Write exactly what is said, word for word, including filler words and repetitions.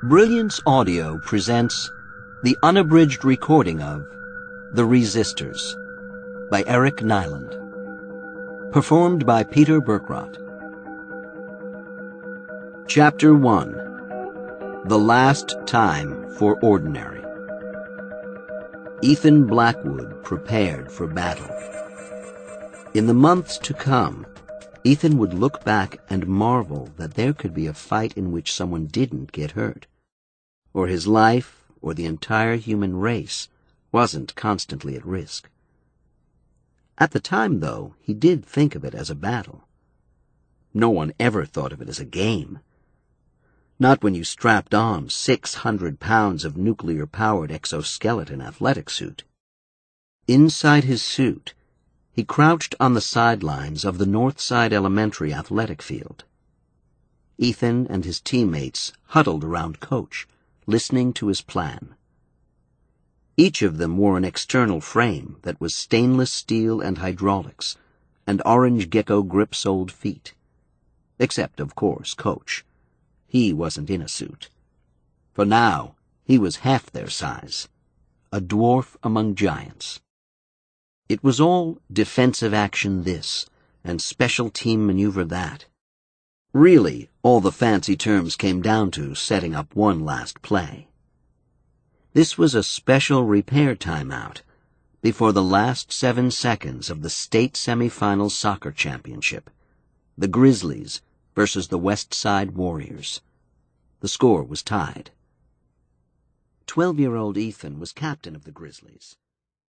Brilliance Audio presents the unabridged recording of The Resistors by Eric Nyland. Performed by Peter Berkrot. Chapter one. The Last Time for Ordinary. Ethan Blackwood prepared for battle. In the months to come, Ethan would look back and marvel that there could be a fight in which someone didn't get hurt, or his life or the entire human race wasn't constantly at risk. At the time, though, he did think of it as a battle. No one ever thought of it as a game. Not when you strapped on six hundred pounds of nuclear-powered exoskeleton athletic suit. Inside his suit, he crouched on the sidelines of the Northside Elementary athletic field. Ethan and his teammates huddled around Coach, listening to his plan. Each of them wore an external frame that was stainless steel and hydraulics, and orange gecko grip-soled feet. Except, of course, Coach. He wasn't in a suit. For now, he was half their size, a dwarf among giants. It was all defensive action this, and special team maneuver that. Really, all the fancy terms came down to setting up one last play. This was a special repair timeout before the last seven seconds of the state semifinal soccer championship, the Grizzlies versus the West Side Warriors. The score was tied. Twelve-year-old Ethan was captain of the Grizzlies.